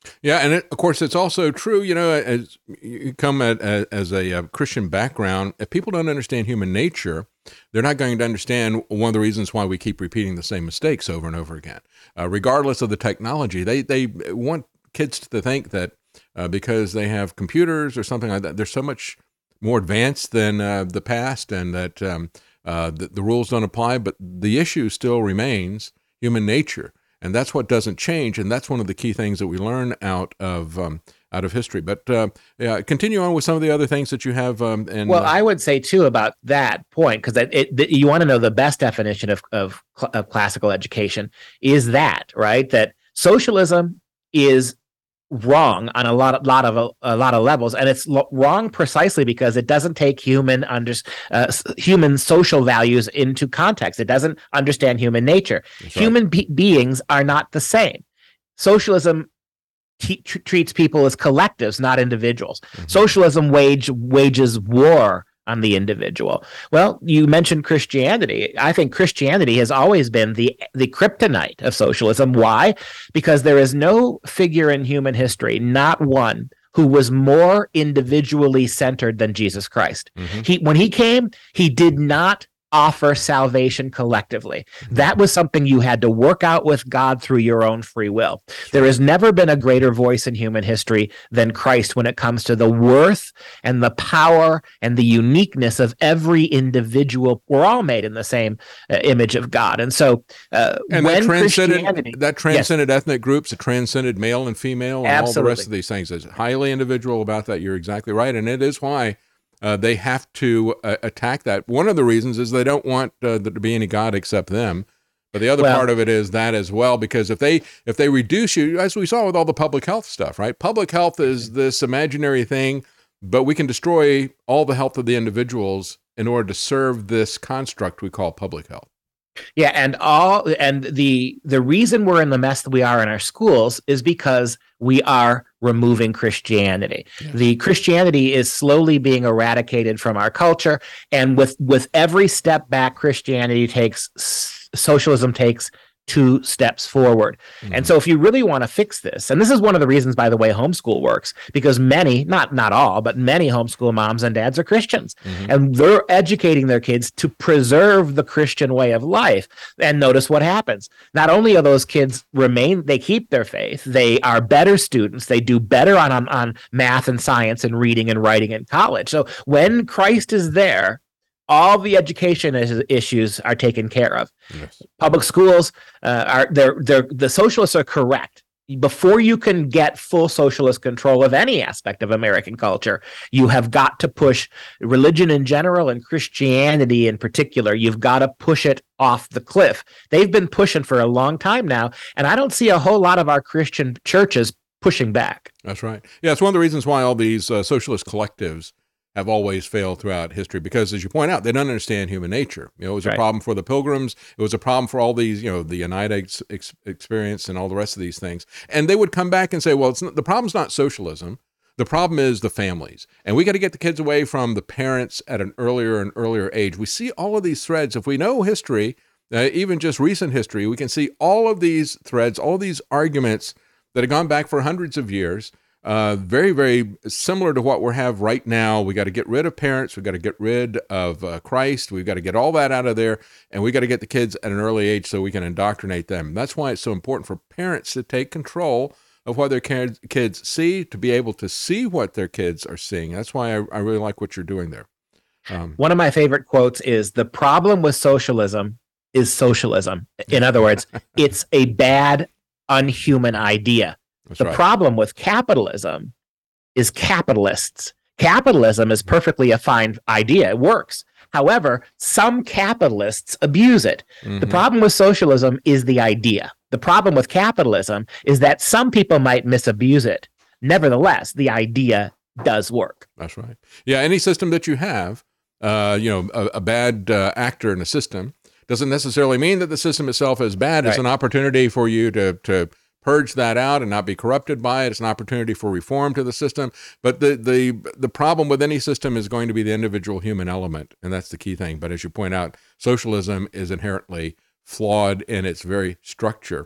Yeah, and it, of course, it's also true. You know, as you come at as, as a, uh Christian background, if people don't understand human nature, they're not going to understand one of the reasons why we keep repeating the same mistakes over and over again, uh, regardless of the technology. They they want kids to think that uh, because they have computers or something like that, they're so much more advanced than uh, the past, and that um, uh, the, the rules don't apply. But the issue still remains human nature. And that's what doesn't change, and that's one of the key things that we learn out of um, out of history. But uh, yeah, continue on with some of the other things that you have. Um, and well, uh, I would say too about that point, because it, it, you want to know the best definition of of, cl- of classical education is that, right? That socialism is wrong on a lot, lot of a, a lot of levels, and it's lo- wrong precisely because it doesn't take human under uh, human social values into context. It doesn't understand human nature. That's Human be- beings are not the same. Socialism t- tr- treats people as collectives, not individuals. Mm-hmm. Socialism wage wages war on the individual. Well, you mentioned Christianity. I think Christianity has always been the the kryptonite of socialism. Why? Because there is no figure in human history, not one, who was more individually centered than Jesus Christ. Mm-hmm. He when he came, he did not offer salvation collectively. That was something you had to work out with God through your own free will. There has never been a greater voice in human history than Christ when it comes to the worth and the power and the uniqueness of every individual. We're all made in the same uh, image of God. And so uh, and when that transcended, Christianity... that transcended yes. ethnic groups, it transcended male and female and Absolutely. all the rest of these things. It's highly individual about that. You're exactly right. And it is why Uh, they have to uh, attack that. One of the reasons is they don't want uh, there to be any God except them. But the other well, part of it is that as well, because if they if they reduce you, as we saw with all the public health stuff, right? Public health is this imaginary thing, but we can destroy all the health of the individuals in order to serve this construct we call public health. Yeah, and all and the the reason we're in the mess that we are in our schools is because we are removing Christianity. Yeah. The Christianity is slowly being eradicated from our culture, and with with every step back, Christianity takes socialism takes two steps forward. Mm-hmm. And so if you really want to fix this, and this is one of the reasons, by the way, homeschool works, because many, not not all, but many homeschool moms and dads are Christians. Mm-hmm. And they're educating their kids to preserve the Christian way of life. And notice what happens. Not only are those kids remain, they keep their faith, they are better students, they do better on, on, on math and science and reading and writing in college. So when Christ is there, all the education issues are taken care of. Yes. Public schools uh, are they're, they're, the socialists are correct. Before you can get full socialist control of any aspect of American culture, you have got to push religion in general and Christianity in particular. You've got to push it off the cliff. They've been pushing for a long time now, and I don't see a whole lot of our Christian churches pushing back. That's right. Yeah, it's one of the reasons why all these uh, socialist collectives have always failed throughout history, because, as you point out, they don't understand human nature. You know, it was right. a problem for the Pilgrims. It was a problem for all these, you know, the Oneida ex- ex- experience and all the rest of these things. And they would come back and say, well, it's not, the problem's not socialism. The problem is the families. And we got to get the kids away from the parents at an earlier and earlier age. We see all of these threads. If we know history, uh, even just recent history, we can see all of these threads, all these arguments that have gone back for hundreds of years. Uh, very, very similar to what we have right now. We got to get rid of parents. We got to get rid of uh, Christ. We've got to get all that out of there, and we got to get the kids at an early age so we can indoctrinate them. That's why it's so important for parents to take control of what their kids, kids see, to be able to see what their kids are seeing. That's why I, I really like what you're doing there. Um, One of my favorite quotes is, "The problem with socialism is socialism." In other words, it's a bad, unhuman idea. That's the right. problem with capitalism is capitalists. Capitalism is perfectly a fine idea. It works. However, some capitalists abuse it. Mm-hmm. The problem with socialism is the idea. The problem with capitalism is that some people might misabuse it. Nevertheless, the idea does work. That's right. Yeah, any system that you have, uh, you know, a, a bad uh, actor in a system doesn't necessarily mean that the system itself is bad. It's right. an opportunity for you to to purge that out and not be corrupted by it. It's an opportunity for reform to the system. But the the the problem with any system is going to be the individual human element, and that's the key thing. But as you point out, socialism is inherently flawed in its very structure.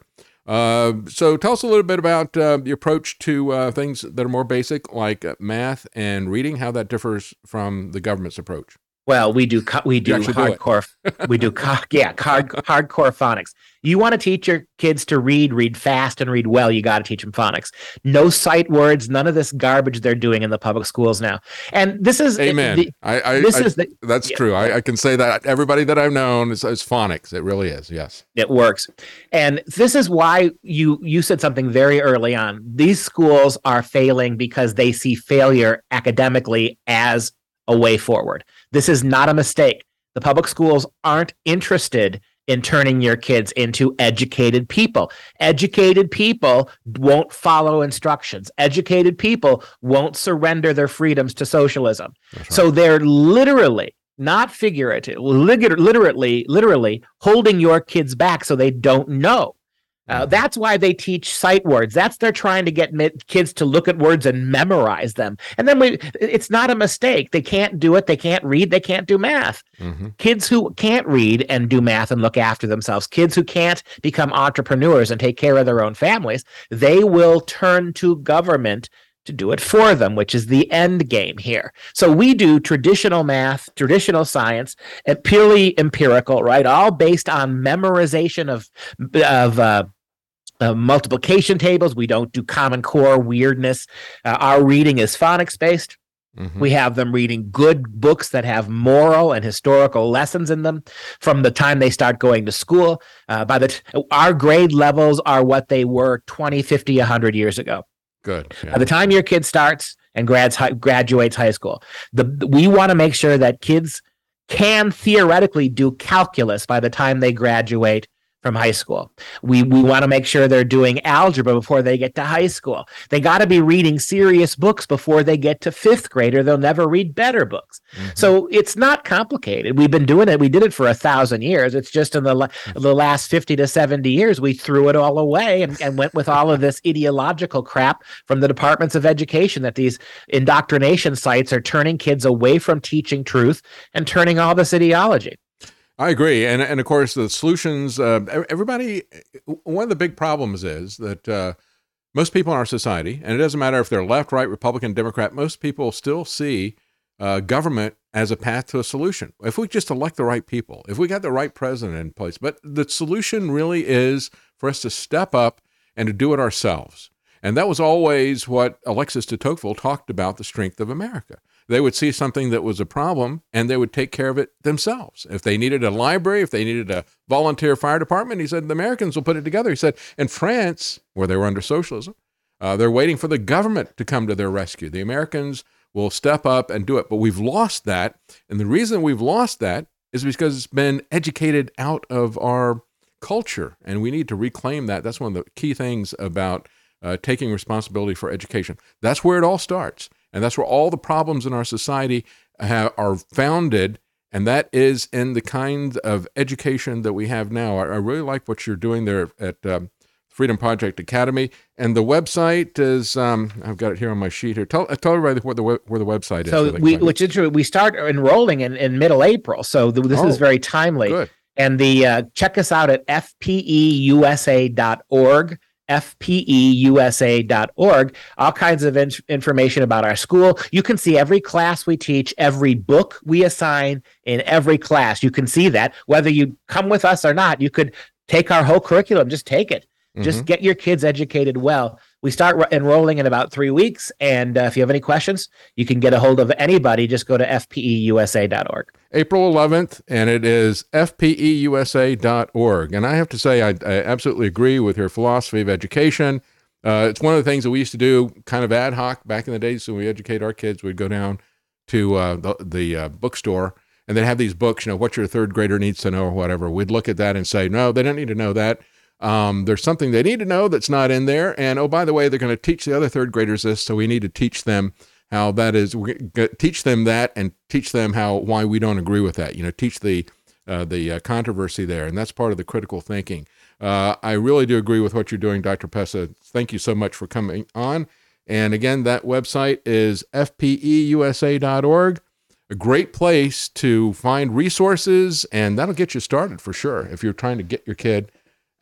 Uh, so tell us a little bit about uh, the approach to uh, things that are more basic, like uh, math and reading, how that differs from the government's approach. Well, we do co- we do actually do it. hardcore we do co- yeah hard, hardcore phonics. You want to teach your kids to read, read fast, and read well. You got to teach them phonics. No sight words, none of this garbage they're doing in the public schools now. And this is amen. The, I, I, this I, is the, that's yeah. true. I, I can say that everybody that I've known is, is phonics. It really is. Yes, it works. And this is why you you said something very early on. These schools are failing because they see failure academically as a way forward. This is not a mistake. The public schools aren't interested in turning your kids into educated people. Educated people won't follow instructions. Educated people won't surrender their freedoms to socialism. Right. So they're literally, not figurative, literally, literally holding your kids back so they don't know. Uh, that's why they teach sight words. That's they're trying to get mi- kids to look at words and memorize them. And then we, it's not a mistake. They can't do it. They can't read. They can't do math. Mm-hmm. Kids who can't read and do math and look after themselves, kids who can't become entrepreneurs and take care of their own families, they will turn to government to do it for them, which is the end game here. So we do traditional math, traditional science, and purely empirical, right? All based on memorization of of uh, Uh, multiplication tables. We don't do Common Core weirdness. Uh, our reading is phonics based. Mm-hmm. We have them reading good books that have moral and historical lessons in them from the time they start going to school. Uh, by the t- our grade levels are what they were twenty, fifty, one hundred years ago. Good. Yeah. By the time your kid starts and grads, graduates high school, the, we want to make sure that kids can theoretically do calculus by the time they graduate from high school. We we want to make sure they're doing algebra before they get to high school. They got to be reading serious books before they get to fifth grade, or they'll never read better books. Mm-hmm. So it's not complicated. We've been doing it. We did it for a thousand years. It's just in the the last fifty to seventy years, we threw it all away and, and went with all of this ideological crap from the departments of education that these indoctrination sites are turning kids away from teaching truth and turning all this ideology. I agree. And, and of course, the solutions, uh, everybody, one of the big problems is that uh, most people in our society, and it doesn't matter if they're left, right, Republican, Democrat, most people still see uh, government as a path to a solution. If we just elect the right people, if we got the right president in place, but the solution really is for us to step up and to do it ourselves. And that was always what Alexis de Tocqueville talked about, the strength of America. They would see something that was a problem and they would take care of it themselves. If they needed a library, if they needed a volunteer fire department, he said, the Americans will put it together. He said, in France, where they were under socialism, uh, they're waiting for the government to come to their rescue. The Americans will step up and do it. But we've lost that. And the reason we've lost that is because it's been educated out of our culture. And we need to reclaim that. That's one of the key things about uh, taking responsibility for education. That's where it all starts. And that's where all the problems in our society have, are founded, and that is in the kind of education that we have now. I, I really like what you're doing there at um, Freedom Project Academy, and the website is, um, I've got it here on my sheet here. Tell, tell everybody where the where the website is. So, so we, which is true, we start enrolling in, in middle April, so th- this oh, is very timely. Good. And the uh, check us out at f p e u s a dot org. f p e u s a dot org, all kinds of in- information about our school. You can see every class we teach, every book we assign in every class. You can see that. Whether you come with us or not, you could take our whole curriculum, just take it. Mm-hmm. Just get your kids educated well. We start re- enrolling in about three weeks, and uh, if you have any questions, you can get a hold of anybody. Just go to f p e u s a dot org. April eleventh, and it is f p e u s a dot org. And I have to say, I, I absolutely agree with your philosophy of education. Uh, it's one of the things that we used to do kind of ad hoc back in the days when we educate our kids. We'd go down to uh, the, the uh, bookstore, and they'd have these books, you know, what your third grader needs to know or whatever. We'd look at that and say, no, they don't need to know that. Um, there's something they need to know that's not in there. And, oh, by the way, they're going to teach the other third graders this, so we need to teach them how that is, teach them that and teach them how, why we don't agree with that, you know, teach the, uh, the uh, controversy there. And that's part of the critical thinking. Uh, I really do agree with what you're doing, Doctor Pessa. Thank you so much for coming on. And again, that website is f p e u s a dot org, a great place to find resources, and that'll get you started for sure if you're trying to get your kid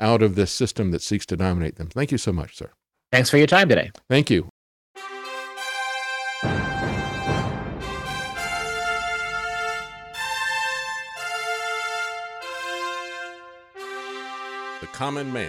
out of this system that seeks to dominate them. Thank you so much, sir. Thanks for your time today. Thank you. The common man.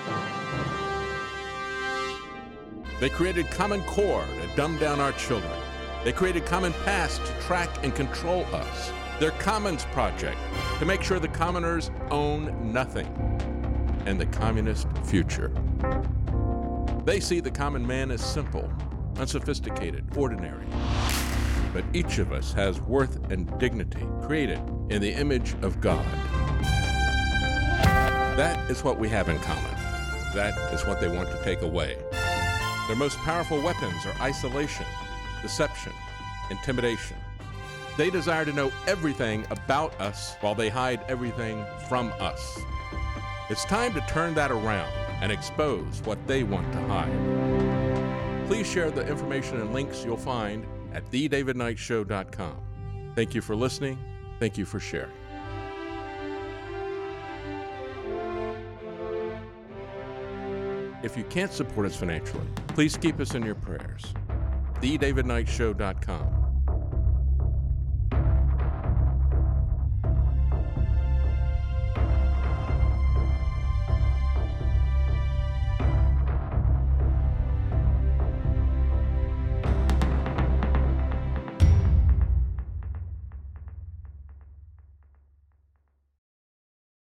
They created Common Core to dumb down our children. They created Common Pass to track and control us. Their Commons Project to make sure the commoners own nothing. And the communist future. They see the common man as simple, unsophisticated, ordinary. But each of us has worth and dignity created in the image of God. That is what we have in common. That is what they want to take away. Their most powerful weapons are isolation, deception, intimidation. They desire to know everything about us while they hide everything from us. It's time to turn that around and expose what they want to hide. Please share the information and links you'll find at the david knight show dot com. Thank you for listening. Thank you for sharing. If you can't support us financially, please keep us in your prayers. the david knight show dot com.